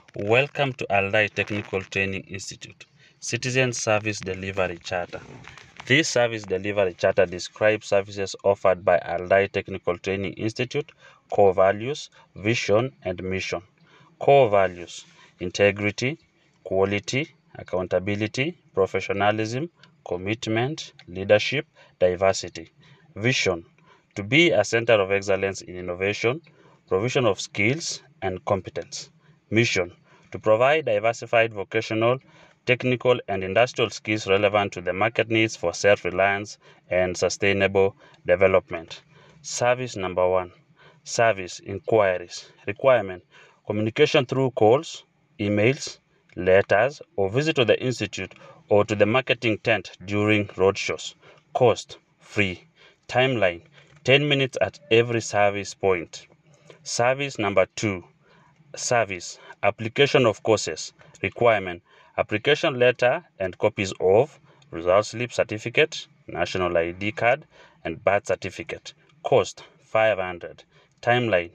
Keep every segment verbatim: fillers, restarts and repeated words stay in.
Welcome to Aldai Technical Training Institute, Citizen Service Delivery Charter. This service delivery charter describes services offered by Aldai Technical Training Institute, core values, vision, and mission. Core values: integrity, quality, accountability, professionalism, commitment, leadership, diversity. Vision: to be a center of excellence in innovation, provision of skills, and competence. Mission: to provide diversified vocational, technical, and industrial skills relevant to the market needs for self-reliance and sustainable development. Service number one. Service inquiries. Requirement: communication through calls, emails, letters, or visit to the institute or to the marketing tent during roadshows. Cost: free. Timeline: ten minutes at every service point. Service number two. Service application of courses. Requirement: application letter and copies of result slip certificate, national I D card, and birth certificate. Cost: five hundred. Timeline: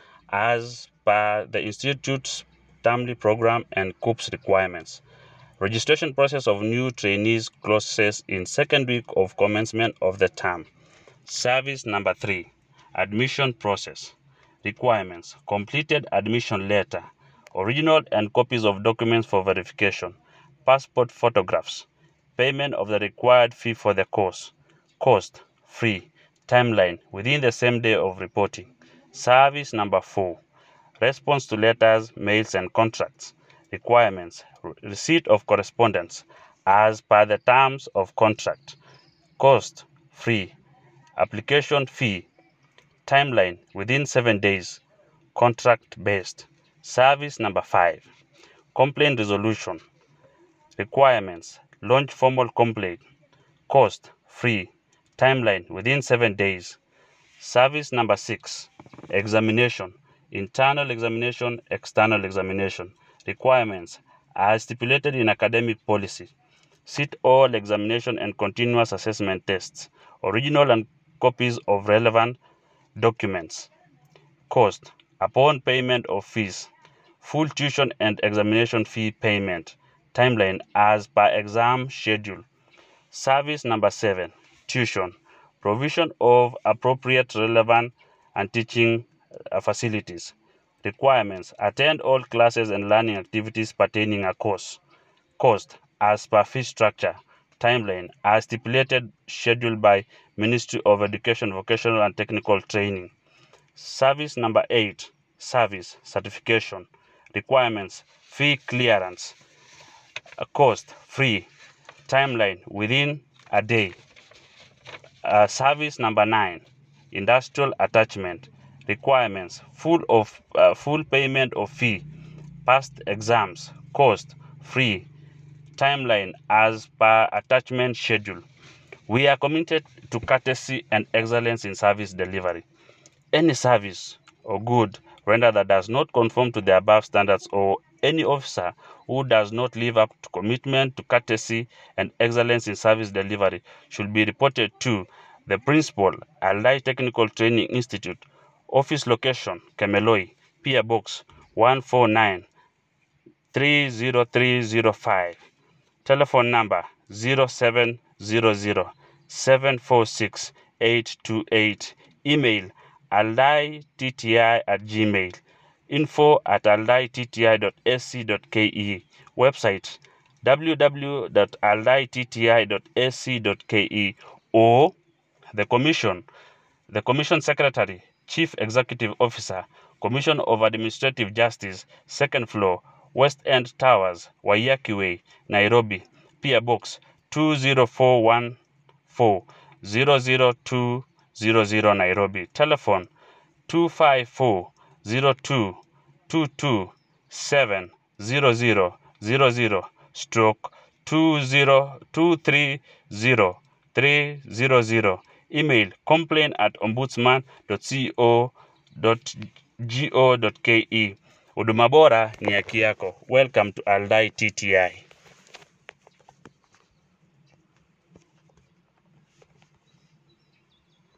as per the institute's termly program and C O P S requirements. Registration process of new trainees closes in second week of commencement of the term. Service number three. Admission process. Requirements: completed admission letter, original and copies of documents for verification, passport photographs, payment of the required fee for the course. Cost: free. Timeline: within the same day of reporting. Service number four. Response to letters, mails, and contracts. Requirements: receipt of correspondence as per the terms of contract. Cost: free. Application fee. Timeline: within seven days. Contract based. Service number five. Complaint resolution. Requirements: launch formal complaint. Cost: free. Timeline: within seven days. Service number six. Examination. Internal examination, external examination. Requirements: as stipulated in academic policy. Sit all examination and continuous assessment tests. Original and copies of relevant documents. Cost: upon payment of fees. Full tuition and examination fee payment. Timeline: as per exam schedule. Service number seven. Tuition. Provision of appropriate, relevant, and teaching uh, facilities. Requirements: attend all classes and learning activities pertaining a course. Cost: as per fee structure. Timeline: as stipulated, scheduled by Ministry of Education, Vocational and Technical Training. Service number eight. Service certification. Requirements: fee clearance. A cost: free. Timeline: within a day. Uh, service number nine. Industrial attachment. Requirements: full of uh, full payment of fee. Past exams. Cost: free. Timeline: as per attachment schedule. We are committed to courtesy and excellence in service delivery. Any service or good rendered that does not conform to the above standards, or any officer who does not live up to commitment to courtesy and excellence in service delivery, should be reported to the principal, Aldai Technical Training Institute, office location, Kemeloi, P O Box one four nine, three zero three zero five. Telephone number zero seven zero zero, seven four six, eight two eight. Email aldaitti at gmail. Info at aldaitti dot a c dot k e. Website w w w dot aldaitti dot a c dot k e. Or the Commission, the Commission Secretary, Chief Executive Officer, Commission of Administrative Justice, second floor, West End Towers, Waiyaki Way, Nairobi. P O Box two zero four one four, zero zero two zero zero, Nairobi. Telephone two five four, zero two, two two seven, zero zero zero zero, stroke two zero two three zero, three zero zero. Email complaint at ombudsman dot co dot go dot ke. Huduma bora ni haki yako. Welcome to Aldai T T I.